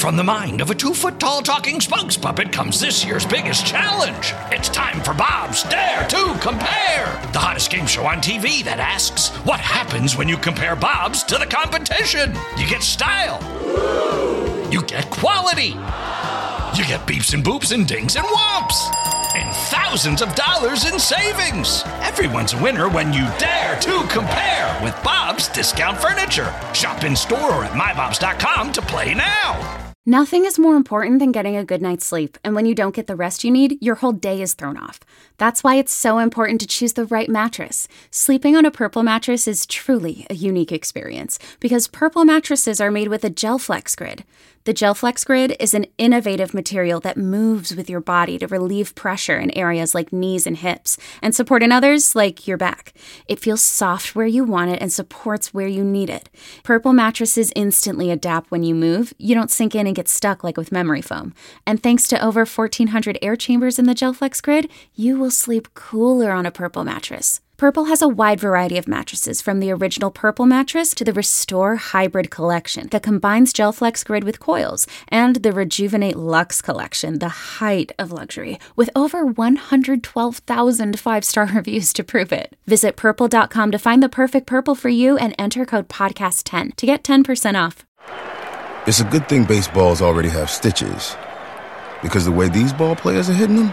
From the mind of a 2-foot-tall talking spokes puppet comes this year's biggest challenge. It's time for Bob's Dare to Compare, the hottest game show on TV that asks, what happens when you compare Bob's to the competition? You get style. You get quality. You get beeps and boops and dings and whomps. And thousands of dollars in savings. Everyone's a winner when you dare to compare with Bob's Discount Furniture. Shop in store or at mybobs.com to play now. Nothing is more important than getting a good night's sleep, and when you don't get the rest you need, your whole day is thrown off. That's why it's so important to choose the right mattress. Sleeping on a Purple mattress is truly a unique experience, because Purple mattresses are made with a GelFlex Grid. The GelFlex Grid is an innovative material that moves with your body to relieve pressure in areas like knees and hips, and support in others like your back. It feels soft where you want it and supports where you need it. Purple mattresses instantly adapt when you move. You don't sink in and get stuck like with memory foam. And thanks to over 1,400 air chambers in the GelFlex Grid, you will sleep cooler on a Purple mattress. Purple has a wide variety of mattresses, from the original Purple mattress to the Restore Hybrid collection that combines GelFlex Grid with coils, and the Rejuvenate Luxe collection, the height of luxury, with over 112,000 five-star reviews to prove it. Visit purple.com to find the perfect Purple for you and enter code podcast10 to get 10% off. It's a good thing baseballs already have stitches, because the way these ball players are hitting them,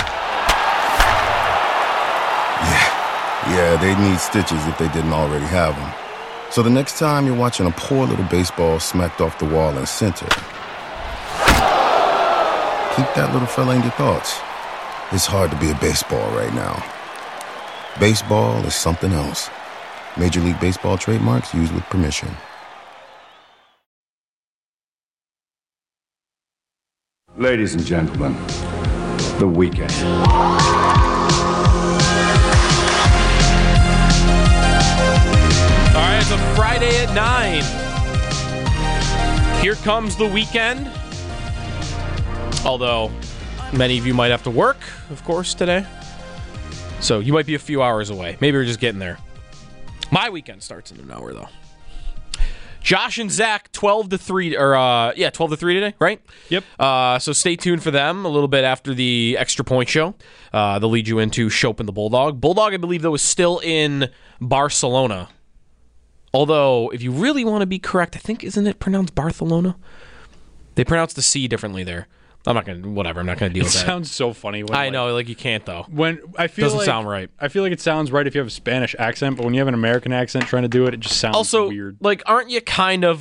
yeah, they need stitches if they didn't already have them. So the next time you're watching a poor little baseball smacked off the wall in center, keep that little fella in your thoughts. It's hard to be a baseball right now. Baseball is something else. Major League Baseball trademarks used with permission. Ladies and gentlemen, The Weeknd. All right, it's a Friday at 9. Here comes The Weeknd. Although, many of you might have to work, of course, today. So you might be a few hours away. Maybe we're just getting there. My weekend starts in an hour, though. Josh and Zach, 12-3, 12-3 today, right? Yep. So stay tuned for them a little bit after the Extra Point show. They'll lead you into Chopin the Bulldog. Bulldog, I believe, though, is still in Barcelona. Although, if you really want to be correct, I think, isn't it pronounced Barcelona? They pronounce the C differently there. I'm not going to deal with that. It sounds so funny. I know, like you can't, though. When I feel doesn't sound right. I feel like it sounds right if you have a Spanish accent, but when you have an American accent trying to do it, it just sounds also weird. Like, aren't you kind of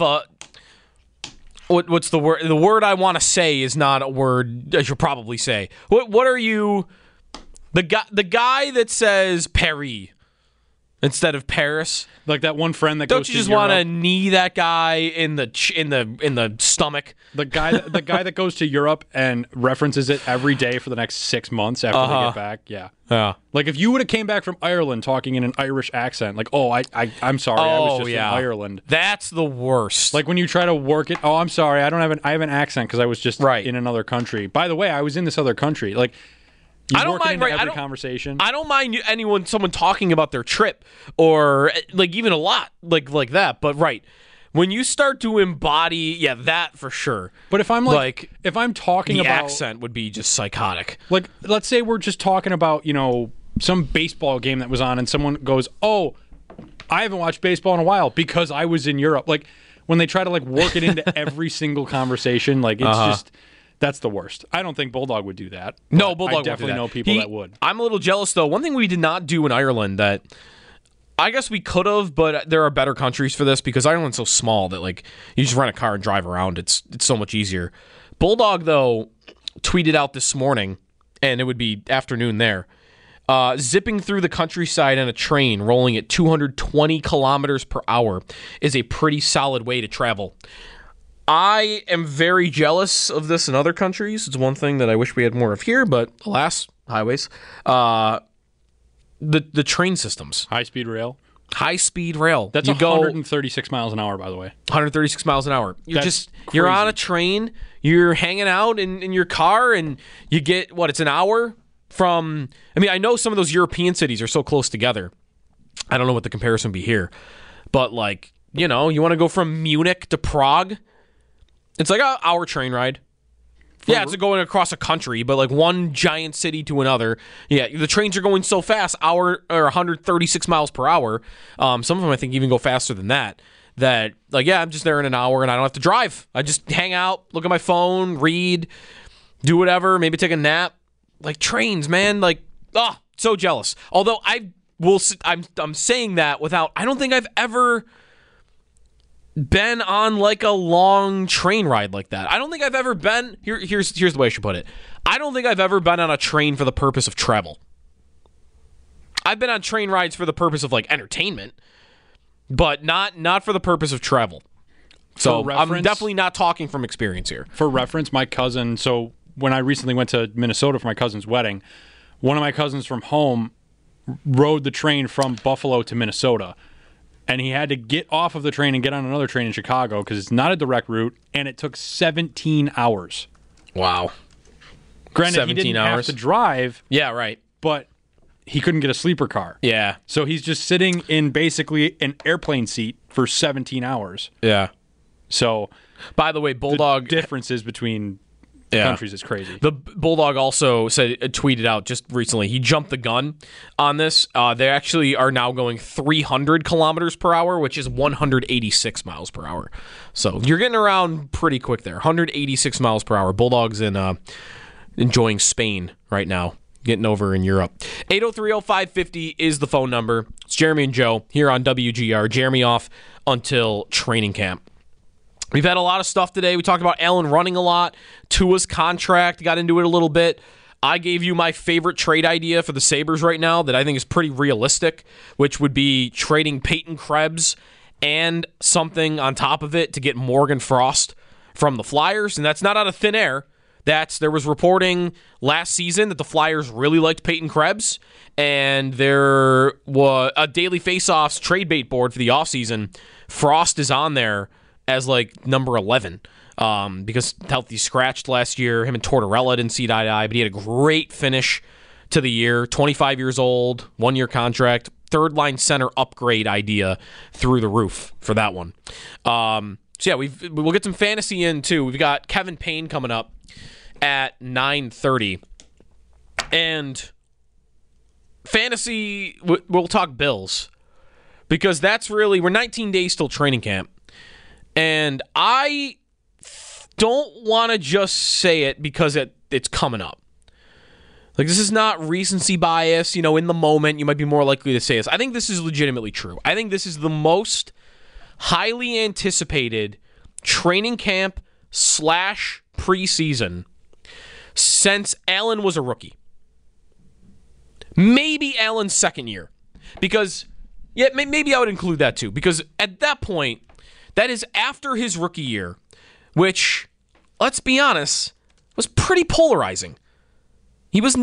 what's the word? The word I want to say is not a word I should probably say. What are you? The guy that says Paris instead of Paris. Like that one friend that Don't goes to you just Europe. want to knee that guy in the stomach? The guy that goes to Europe and references it every day for the next 6 months after they get back. Yeah. Like if you would have came back from Ireland talking in an Irish accent, like, I'm sorry, I was just in Ireland. That's the worst. Like when you try to work it, I'm sorry, I have an accent because I was just in another country. By the way, I was in this other country. Like, I don't mind every conversation. I don't mind someone talking about their trip or like even a lot like that. But when you start to embody, that for sure. But if I'm if I'm talking the about accent would be just psychotic. Like, let's say we're just talking about some baseball game that was on, and someone goes, "Oh, I haven't watched baseball in a while because I was in Europe." Like when they try to work it into every single conversation, it's just. That's the worst. I don't think Bulldog would do that. No, Bulldog I definitely know people that would. I'm a little jealous, though. One thing we did not do in Ireland that I guess we could have, but there are better countries for this because Ireland's so small that you just rent a car and drive around. It's so much easier. Bulldog, though, tweeted out this morning, and it would be afternoon there, zipping through the countryside on a train rolling at 220 kilometers per hour is a pretty solid way to travel. I am very jealous of this in other countries. It's one thing that I wish we had more of here, but alas, highways. The train systems. High-speed rail. High-speed rail. That's 136 miles an hour, by the way. 136 miles an hour. You're on a train, you're hanging out in your car, and you get, it's an hour from... I know some of those European cities are so close together. I don't know what the comparison would be here. But, you want to go from Munich to Prague... It's like an hour train ride. Yeah, it's going across a country, but like one giant city to another. Yeah, the trains are going so fast, 136 miles per hour. Some of them I think even go faster than that. I'm just there in an hour and I don't have to drive. I just hang out, look at my phone, read, do whatever, maybe take a nap. Like trains, man, so jealous. Although I'm saying that I don't think I've ever been on like a long train ride like that. I don't think I've ever been here's the way I should put it. I don't think I've ever been on a train for the purpose of travel. I've been on train rides for the purpose of like entertainment, but not for the purpose of travel. So I'm definitely not talking from experience here. For reference, my cousin, so when I recently went to Minnesota for my cousin's wedding, one of my cousins from home rode the train from Buffalo to Minnesota. And he had to get off of the train and get on another train in Chicago because it's not a direct route, and it took 17 hours. Wow. Granted, he didn't have to drive. Yeah, right. But he couldn't get a sleeper car. Yeah. So he's just sitting in basically an airplane seat for 17 hours. Yeah. So, by the way, Bulldog... the differences between countries is crazy. The Bulldog also tweeted out just recently, he jumped the gun on this. They actually are now going 300 kilometers per hour, which is 186 miles per hour. So you're getting around pretty quick there. 186 miles per hour. Bulldog's enjoying Spain right now, getting over in Europe. 803-0550 is the phone number. It's Jeremy and Joe here on WGR. Jeremy off until training camp. We've had a lot of stuff today. We talked about Allen running a lot. Tua's contract, got into it a little bit. I gave you my favorite trade idea for the Sabres right now that I think is pretty realistic, which would be trading Peyton Krebs and something on top of it to get Morgan Frost from the Flyers. And that's not out of thin air. There was reporting last season that the Flyers really liked Peyton Krebs, and there was a Daily Faceoffs trade bait board for the offseason. Frost is on there as like number 11 because Healthy scratched last year. Him and Tortorella didn't see eye to eye, but he had a great finish to the year. 25 years old, 1-year contract, third-line center upgrade idea through the roof for that one. We'll get some fantasy in, too. We've got Kevin Payne coming up at 9:30. And fantasy, we'll talk Bills because we're 19 days till training camp. And I don't want to just say it because it's coming up. Like, this is not recency bias. In the moment, you might be more likely to say this. I think this is legitimately true. I think this is the most highly anticipated training camp / preseason since Allen was a rookie. Maybe Allen's second year. Because, maybe I would include that too. Because at that point, that is after his rookie year, which, let's be honest, was pretty polarizing. He was,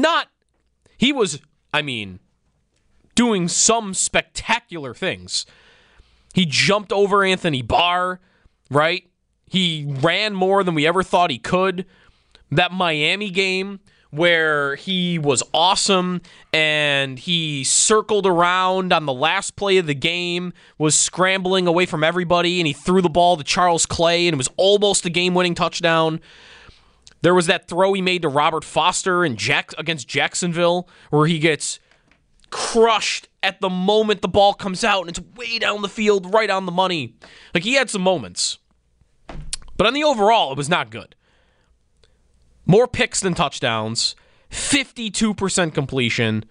doing some spectacular things. He jumped over Anthony Barr, right? He ran more than we ever thought he could. That Miami game where he was awesome and he circled around on the last play of the game, was scrambling away from everybody, and he threw the ball to Charles Clay, and it was almost a game-winning touchdown. There was that throw he made to Robert Foster against Jacksonville where he gets crushed at the moment the ball comes out, and it's way down the field, right on the money. Like, he had some moments. But on the overall, it was not good. More picks than touchdowns, 52% completion,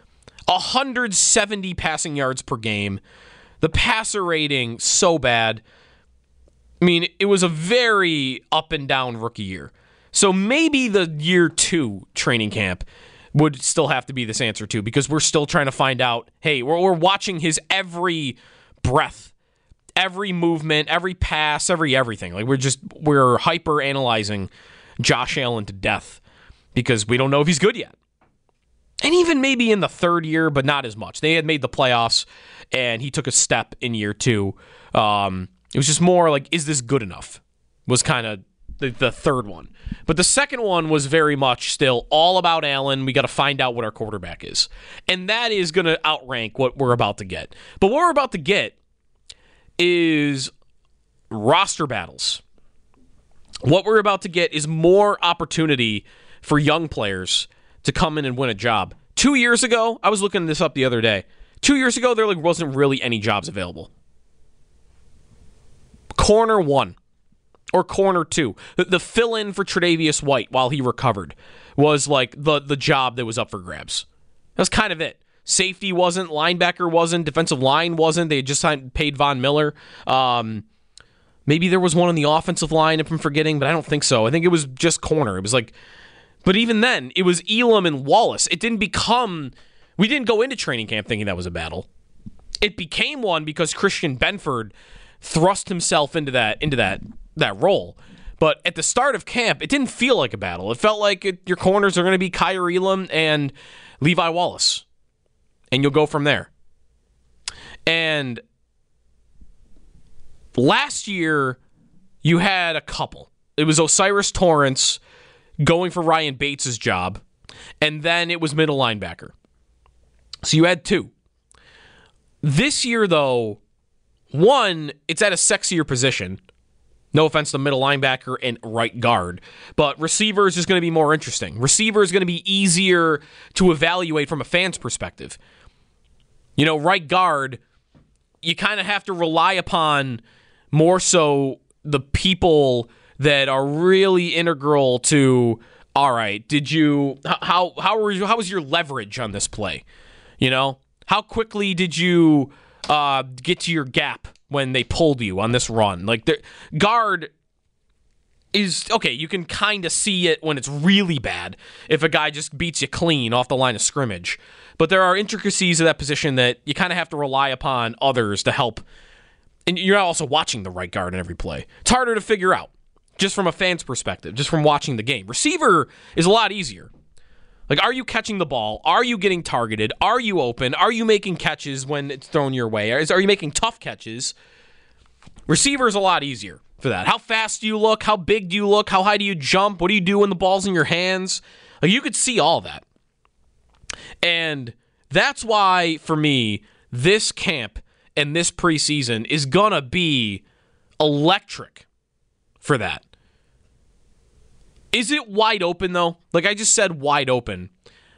170 passing yards per game. The passer rating, so bad. It was a very up and down rookie year. So maybe the year 2 training camp would still have to be this answer too, because we're still trying to find out, hey, we're watching his every breath, every movement, every pass, everything. Like, we're hyper analyzing Josh Allen to death because we don't know if he's good yet. And even maybe in the third year, but not as much. They had made the playoffs, and he took a step in year 2. It was just more like, is this good enough? Was kind of the third one. But the second one was very much still all about Allen. We got to find out what our quarterback is. And that is going to outrank what we're about to get. But what we're about to get is roster battles. what we're about to get is more opportunity for young players to come in and win a job. 2 years ago, I was looking this up the other day. 2 years ago, there wasn't really any jobs available. Corner 1 or corner 2, the fill-in for Tre'Davious White while he recovered was like the job that was up for grabs. That's kind of it. Safety wasn't, linebacker wasn't, defensive line wasn't. They had just paid Von Miller. Maybe there was one on the offensive line, if I'm forgetting, but I don't think so. I think it was just corner. It was like, but even then, it was Elam and Wallace. It didn't become, we didn't go into training camp thinking that was a battle. It became one because Christian Benford thrust himself into that role. But at the start of camp, it didn't feel like a battle. It felt like your corners are going to be Kaiir Elam and Levi Wallace. And you'll go from there. And last year, you had a couple. It was Osiris Torrance going for Ryan Bates' job, and then it was middle linebacker. So you had two. This year, though, one, it's at a sexier position. No offense to middle linebacker and right guard, but receiver is just going to be more interesting. Receiver is going to be easier to evaluate from a fan's perspective. You know, right guard, you kind of have to rely upon more so the people that are really integral to, all right, did you, how was your leverage on this play? You know, how quickly did you get to your gap when they pulled you on this run? Like, the guard is, okay, you can kind of see it when it's really bad, if a guy just beats you clean off the line of scrimmage. But there are intricacies of that position that you kind of have to rely upon others to help. And you're also watching the right guard in every play. It's harder to figure out, just from a fan's perspective, just from watching the game. Receiver is a lot easier. Like, are you catching the ball? Are you getting targeted? Are you open? Are you making catches when it's thrown your way? Are you making tough catches? Receiver is a lot easier for that. How fast do you look? How big do you look? How high do you jump? What do you do when the ball's in your hands? Like, you could see all that. And that's why, for me, this camp and this preseason is going to be electric for that. Is it wide open, though? Like I just said, wide open.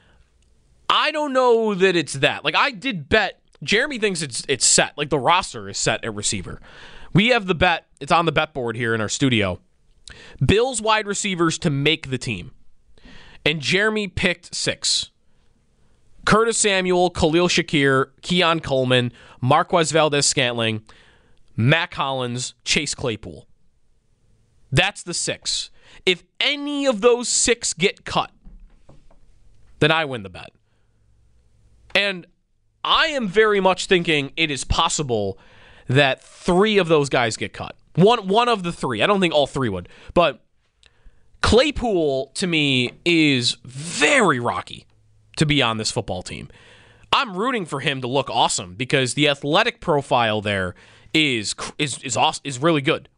I don't know that it's that. Like, I did bet. Jeremy thinks it's set. Like, the roster is set at receiver. We have the bet. It's on the bet board here in our studio. Bills wide receivers to make the team. And Jeremy picked 6. Curtis Samuel, Khalil Shakir, Keon Coleman, Marquez Valdes-Scantling, Mac Hollins, Chase Claypool. That's the 6. If any of those 6 get cut, then I win the bet. And I am very much thinking it is possible that 3 of those guys get cut. One of the 3. I don't think all 3 would. But Claypool, to me, is very rocky to be on this football team. I'm rooting for him to look awesome because the athletic profile there is awesome, is really good.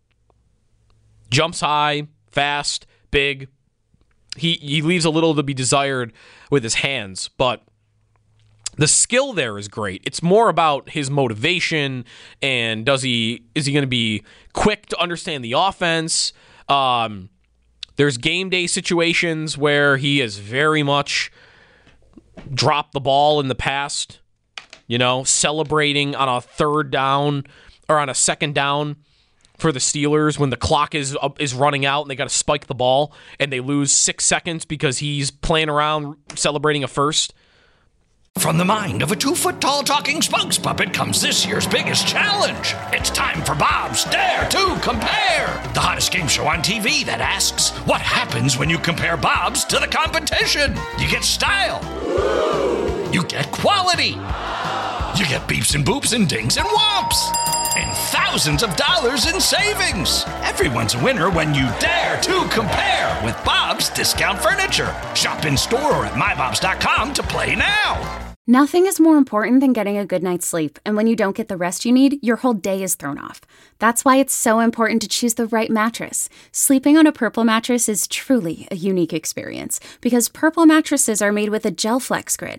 Jumps high, fast, big. He leaves a little to be desired with his hands, but the skill there is great. It's more about his motivation and is he going to be quick to understand the offense? There's game day situations where he is very much dropped the ball in the past, you know, celebrating on a third down or on a second down for the Steelers when the clock is running out and they got to spike the ball and they lose 6 seconds because he's playing around celebrating a first. From the mind of a 2-foot-tall talking spokes puppet comes this year's biggest challenge. It's time for Bob's Dare to Compare, the hottest game show on TV that asks, what happens when you compare Bob's to the competition? You get style. You get quality. You get beeps and boops and dings and whomps. And thousands of dollars in savings. Everyone's a winner when you dare to compare with Bob's Discount Furniture. Shop in store or at mybobs.com to play now. Nothing is more important than getting a good night's sleep, and when you don't get the rest you need, your whole day is thrown off. That's why it's so important to choose the right mattress. Sleeping on a Purple mattress is truly a unique experience, because Purple mattresses are made with a Gel Flex grid.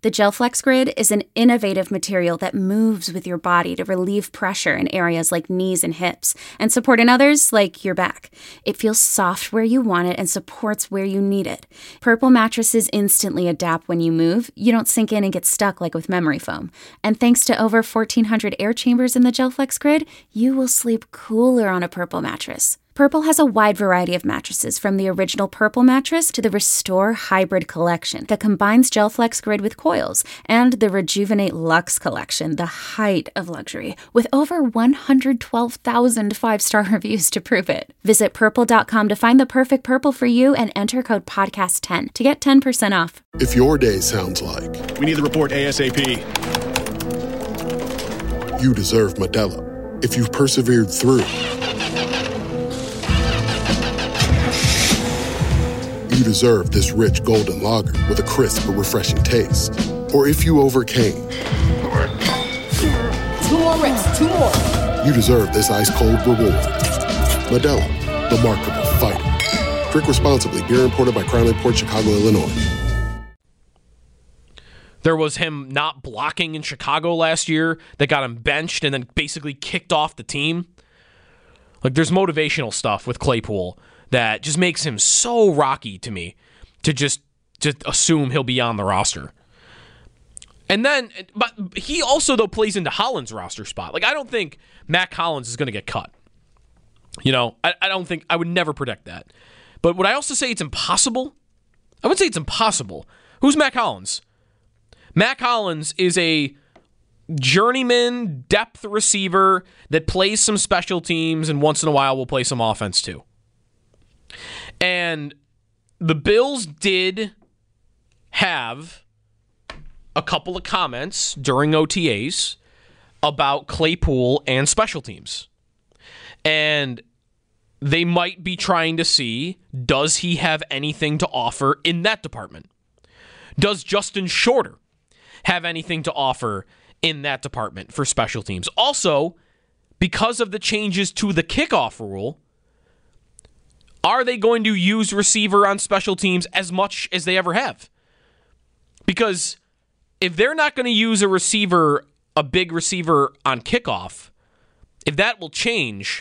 The GelFlex Grid is an innovative material that moves with your body to relieve pressure in areas like knees and hips and support in others like your back. It feels soft where you want it and supports where you need it. Purple mattresses instantly adapt when you move. You don't sink in and get stuck like with memory foam. And thanks to over 1,400 air chambers in the GelFlex Grid, you will sleep cooler on a Purple mattress. Purple has a wide variety of mattresses, from the original Purple mattress to the Restore Hybrid collection that combines GelFlex Grid with coils, and the Rejuvenate Luxe collection, the height of luxury, with over 112,000 5-star reviews to prove it. Visit purple.com to find the perfect Purple for you and enter code podcast10 to get 10% off. If your day sounds like we need the report ASAP, you deserve Modelo. If you've persevered through, you deserve this rich golden lager with a crisp but refreshing taste. Or if you overcame. 2 more reps, 2 more. You deserve this ice-cold reward. Modelo, the Markable Fighter. Drink responsibly. Beer imported by Crown Imports, Chicago, Illinois. There was him not blocking in Chicago last year that got him benched and then basically kicked off the team. Like, there's motivational stuff with Claypool that just makes him so rocky to me to just assume he'll be on the roster. And then, but he also, though, plays into Hollins' roster spot. Like, I don't think Mac Hollins is going to get cut. You know, I don't think, I would never predict that. But would I also say it's impossible? I would say it's impossible. Who's Mac Hollins? Mac Hollins is a journeyman depth receiver that plays some special teams and once in a while will play some offense too. And the Bills did have a couple of comments during OTAs about Claypool and special teams. And they might be trying to see, does he have anything to offer in that department? Does Justin Shorter have anything to offer in that department for special teams? Also, because of the changes to the kickoff rule, are they going to use receiver on special teams as much as they ever have? Because if they're not going to use a receiver, a big receiver on kickoff, if that will change,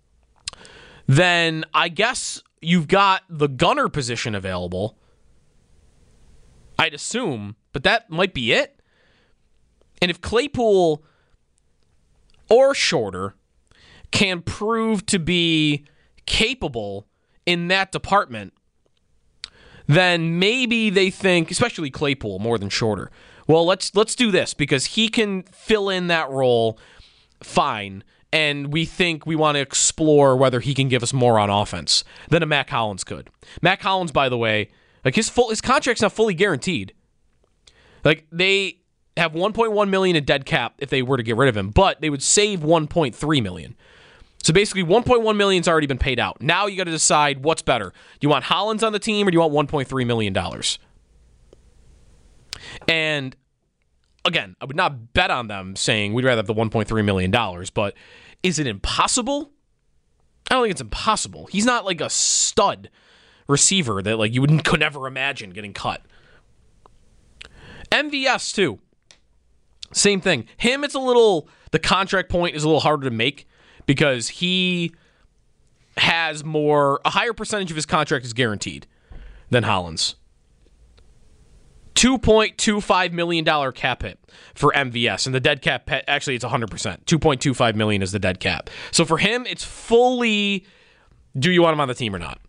then I guess you've got the gunner position available, I'd assume, but that might be it. And if Claypool or Shorter can prove to be capable in that department, then maybe they think, especially Claypool more than Shorter, well, let's do this because he can fill in that role fine, and we think we want to explore whether he can give us more on offense than a Mac Hollins could. Mac Hollins, by the way, like his contract's not fully guaranteed. Like, they have $1.1 million in dead cap if they were to get rid of him, but they would save $1.3 million. So basically, $1.1 million's already been paid out. Now you got to decide what's better. Do you want Hollins on the team or do you want $1.3 million? And again, I would not bet on them saying we'd rather have the $1.3 million, but is it impossible? I don't think it's impossible. He's not like a stud receiver that like you could never imagine getting cut. MVS too. Same thing. Him, the contract point is a little harder to make because he has a higher percentage of his contract is guaranteed than Hollins. $2.25 million cap hit for MVS, and the dead cap, actually it's 100%. $2.25 million is the dead cap. So for him, it's fully, do you want him on the team or not?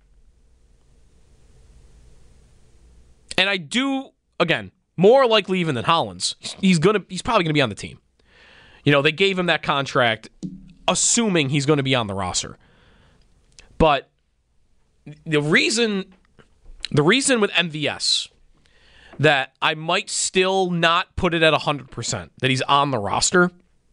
And I do, again, more likely even than Hollins, he's probably gonna be on the team. You know, they gave him that contract assuming he's going to be on the roster. But the reason with MVS that I might still not put it at 100% that he's on the roster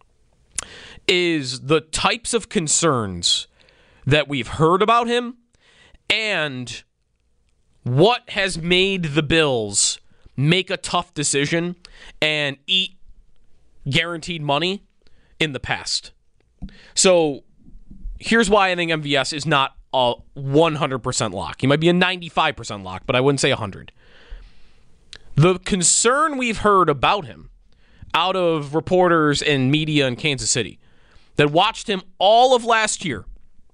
is the types of concerns that we've heard about him and what has made the Bills make a tough decision and eat guaranteed money in the past. So here's why I think MVS is not a 100% lock. He might be a 95% lock, but I wouldn't say 100. The concern we've heard about him out of reporters and media in Kansas City that watched him all last year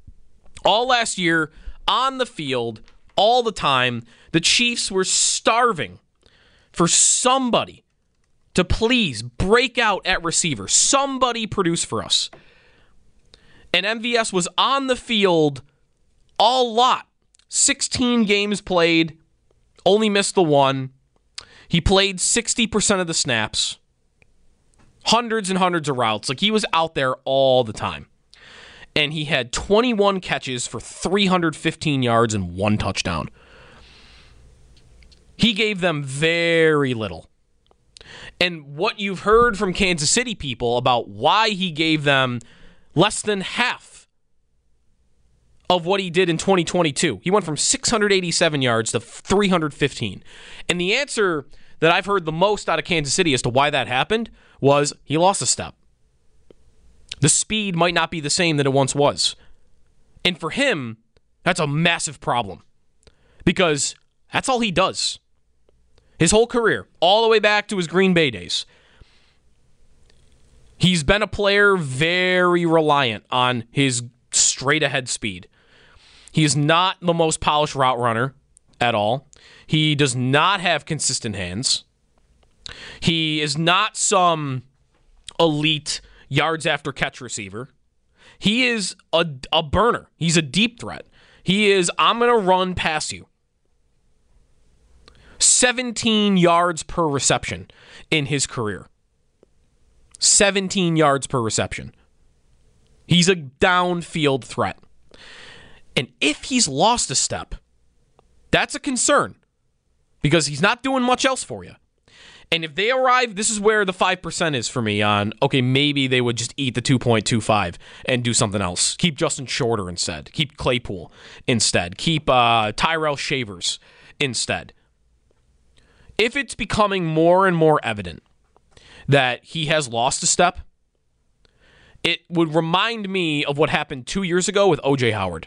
on the field, all the time, the Chiefs were starving for somebody to please break out at receiver. Somebody produce for us. And MVS was on the field a lot. 16 games played, only missed the one. He played 60% of the snaps. Hundreds and hundreds of routes. Like, he was out there all the time. And he had 21 catches for 315 yards and 1 touchdown. He gave them very little. And what you've heard from Kansas City people about why he gave them less than half of what he did in 2022. He went from 687 yards to 315. And the answer that I've heard the most out of Kansas City as to why that happened was he lost a step. The speed might not be the same that it once was. And for him, that's a massive problem. Because that's all he does. His whole career, all the way back to his Green Bay days. He's been a player very reliant on his straight-ahead speed. He is not the most polished route runner at all. He does not have consistent hands. He is not some elite yards after catch receiver. He is a burner. He's a deep threat. He is, I'm going to run past you. 17 yards per reception in his career. 17 yards per reception. He's a downfield threat. And if he's lost a step, that's a concern because he's not doing much else for you. And if they arrive, this is where the 5% is for me on, okay, maybe they would just eat the 2.25 and do something else. Keep Justin Shorter instead. Keep Claypool instead. Keep Tyrell Shavers instead. If it's becoming more and more evident that he has lost a step, it would remind me of what happened 2 years ago with O.J. Howard,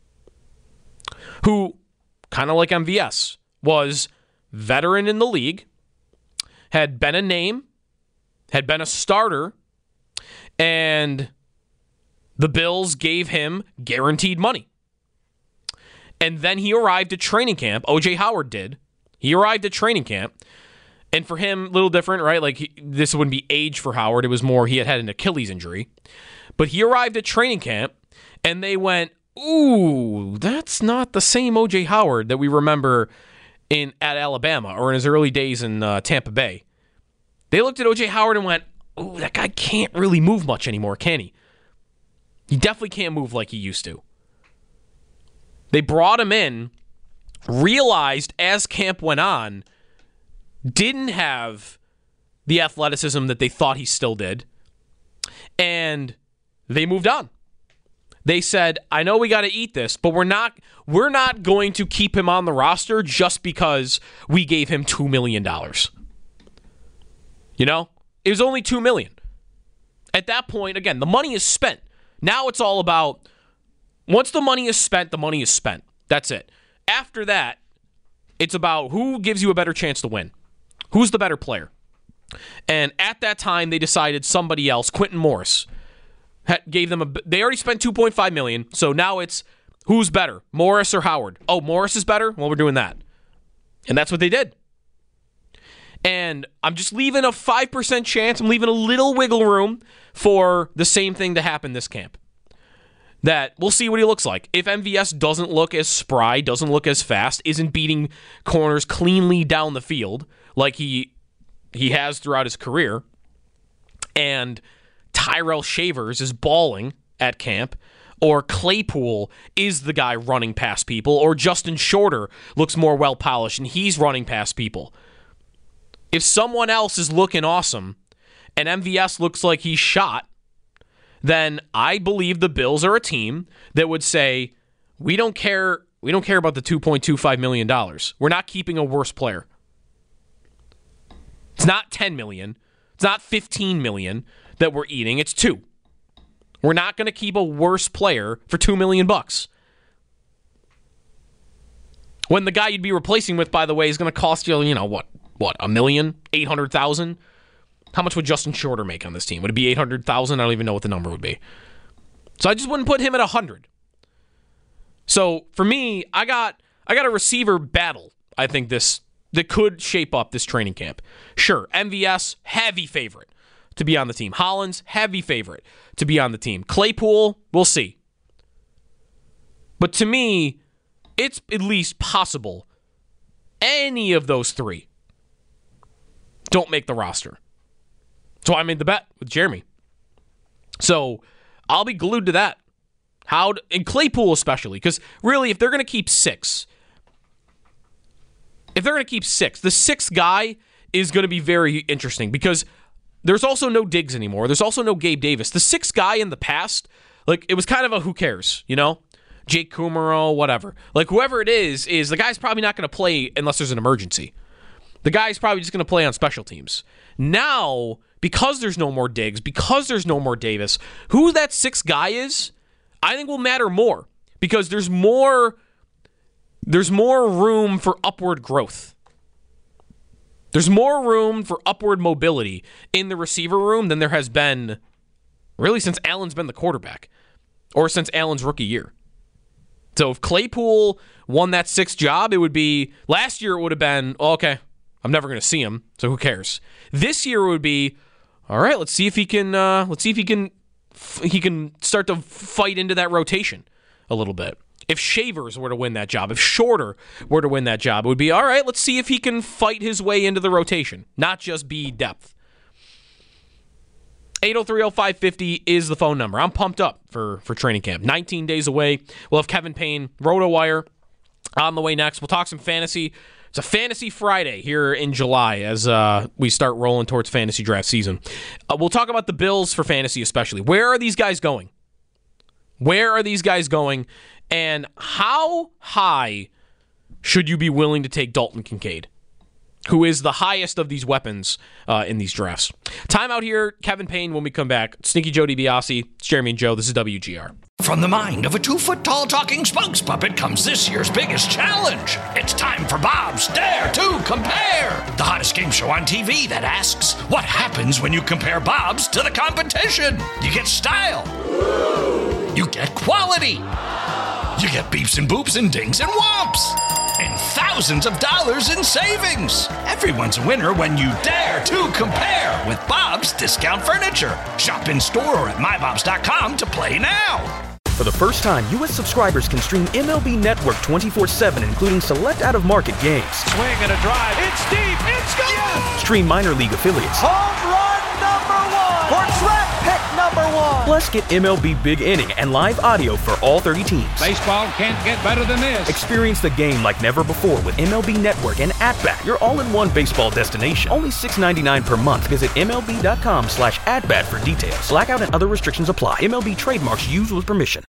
who, kind of like MVS, was veteran in the league, had been a name, had been a starter, and the Bills gave him guaranteed money. And then he arrived at training camp. O.J. Howard did. He arrived at training camp. And for him, a little different, right? Like, this wouldn't be age for Howard. It was more he had an Achilles injury. But he arrived at training camp, and they went, ooh, that's not the same O.J. Howard that we remember at Alabama or in his early days in Tampa Bay. They looked at O.J. Howard and went, ooh, that guy can't really move much anymore, can he? He definitely can't move like he used to. They brought him in, realized as camp went on, didn't have the athleticism that they thought he still did, and they moved on. They said, I know we got to eat this, but we're not going to keep him on the roster just because we gave him $2 million. You know? It was only $2 million. At that point, again, the money is spent. Now it's all about, once the money is spent, the money is spent. That's it. After that, it's about who gives you a better chance to win. Who's the better player? And at that time, they decided somebody else, Quentin Morris, gave them they already spent $2.5 million, so now it's who's better, Morris or Howard? Oh, Morris is better? Well, we're doing that. And that's what they did. And I'm just leaving a 5% chance. I'm leaving a little wiggle room for the same thing to happen this camp. That we'll see what he looks like. If MVS doesn't look as spry, doesn't look as fast, isn't beating corners cleanly down the field like he has throughout his career, and Tyrell Shavers is balling at camp, or Claypool is the guy running past people, or Justin Shorter looks more well-polished and he's running past people. If someone else is looking awesome and MVS looks like he's shot, then I believe the Bills are a team that would say, we don't care about the $2.25 million. We're not keeping a worse player. It's not $10 million. It's not $15 million that we're eating. It's $2 million. We're not going to keep a worse player for $2 million. When the guy you'd be replacing with, by the way, is going to cost you, what, $1 million? $800,000? How much would Justin Shorter make on this team? Would it be $800,000? I don't even know what the number would be. So I just wouldn't put him at 100. So for me, I got a receiver battle, I think, that could shape up this training camp. Sure, MVS, heavy favorite to be on the team. Hollins, heavy favorite to be on the team. Claypool, we'll see. But to me, it's at least possible any of those three don't make the roster. So I made the bet with Jeremy. So I'll be glued to that. And Claypool especially, because really, if they're going to keep six, the sixth guy is going to be very interesting because there's also no Diggs anymore. There's also no Gabe Davis. The sixth guy in the past, like, it was kind of a who cares, you know? Jake Kumaro, whatever. Like, whoever it is the guy's probably not going to play unless there's an emergency. The guy's probably just going to play on special teams. Now, because there's no more Diggs, because there's no more Davis, who that sixth guy is, I think will matter more because there's more room for upward growth. There's more room for upward mobility in the receiver room than there has been really since Allen's been the quarterback or since Allen's rookie year. So if Claypool won that sixth job, it would be, last year it would have been, okay, I'm never going to see him, so who cares? This year it would be, all right, let's see if he can start to fight into that rotation a little bit. If Shavers were to win that job, if Shorter were to win that job, it would be, all right, let's see if he can fight his way into the rotation, not just be depth. 803-0550 is the phone number. I'm pumped up for training camp. 19 days away. We'll have Kevin Payne, RotoWire, on the way next. We'll talk some fantasy. It's a Fantasy Friday here in July as we start rolling towards fantasy draft season. We'll talk about the Bills for fantasy especially. Where are these guys going? And how high should you be willing to take Dalton Kincaid, who is the highest of these weapons in these drafts? Time out here. Kevin Payne when we come back. Sneaky Joe DiBiase. It's Jeremy and Joe. This is WGR. From the mind of a 2-foot-tall talking spokes puppet comes this year's biggest challenge. It's time for Bob's Dare to Compare, the hottest game show on TV that asks, what happens when you compare Bob's to the competition? You get style. You get quality. You get beeps and boops and dings and whomps. And thousands of dollars in savings. Everyone's a winner when you dare to compare with Bob's Discount Furniture. Shop in store or at mybobs.com to play now. For the first time, U.S. subscribers can stream MLB Network 24/7, including select out-of-market games. Swing and a drive. It's deep. It's gone. Yes! Stream minor league affiliates. Home run #1. For draft pick #1. Plus, get MLB Big Inning and live audio for all 30 teams. Baseball can't get better than this. Experience the game like never before with MLB Network and At-Bat, your all-in-one baseball destination. Only $6.99 per month. Visit MLB.com/AtBat for details. Blackout and other restrictions apply. MLB trademarks used with permission.